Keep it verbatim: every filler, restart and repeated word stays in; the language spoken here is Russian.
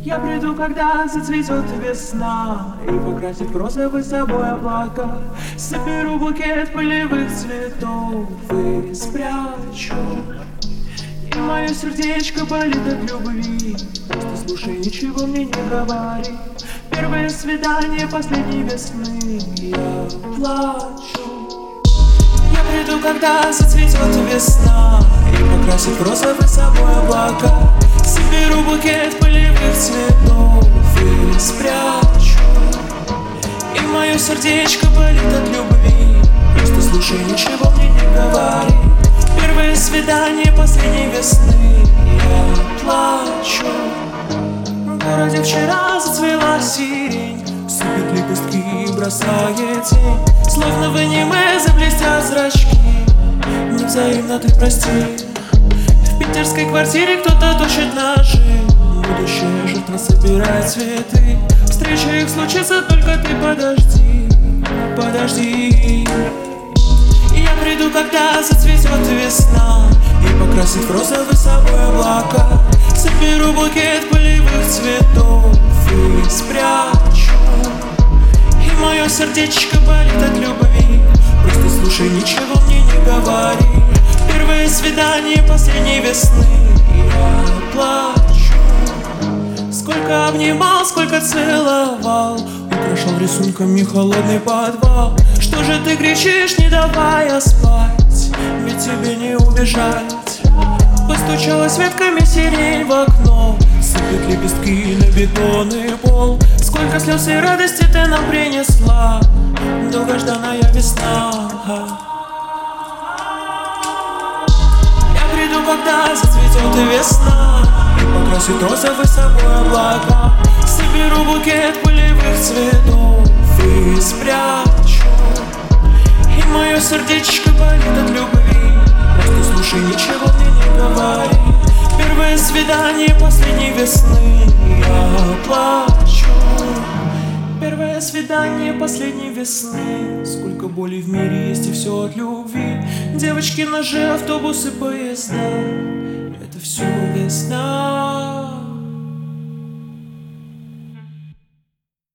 Я приду, когда зацветет весна и покрасит в розовый собой облака. Соберу букет полевых цветов и спрячу. И мое сердечко болит от любви. Просто слушай, ничего мне не говори. Первое свидание последней весны. Я плачу. Я приду, когда зацветет весна и покрасит в розовый собой облака. Соберу букет полевых цветов и спрячу. И мое сердечко болит от любви. Просто слушай, ничего мне не говори. Первое свидание последней весны. Я плачу. В городе вчера зацвела сирень, сыпет лепестки и бросает тень. Словно в аниме заблестят зрачки. Невзаимно ты прости. В питерской квартире кто-то точит ножи. Будущая жертва собирает цветы. Встреча их случится, только ты подожди. Подожди. Я приду, когда зацветет весна и покрасит в розовый собой облака. Соберу букет полевых цветов и спрячу. И мое сердечко болит от любви. Просто слушай, ничего мне не говори. Первое свидание последней весны. Я плачу. Сколько обнимал, сколько целовал, украшал рисунками холодный подвал. Что же ты кричишь, не давая спать? Ведь тебе не убежать. Постучалась ветками сирень в окно, сыпят лепестки на бетонный пол. Сколько слез и радости ты нам принесла, долгожданная весна. Я приду, когда зацветет весна и покрасит розовый собой облака. Соберу букет полевых цветов и спрячу. И мое сердечко болит от любви. Просто слушай, ничего мне не говори. Первое свидание последней весны. Я плачу. Первое свидание последней весны. Сколько боли в мире есть, и все от любви. Девочки, ножи, автобусы, поезда. Это все весна.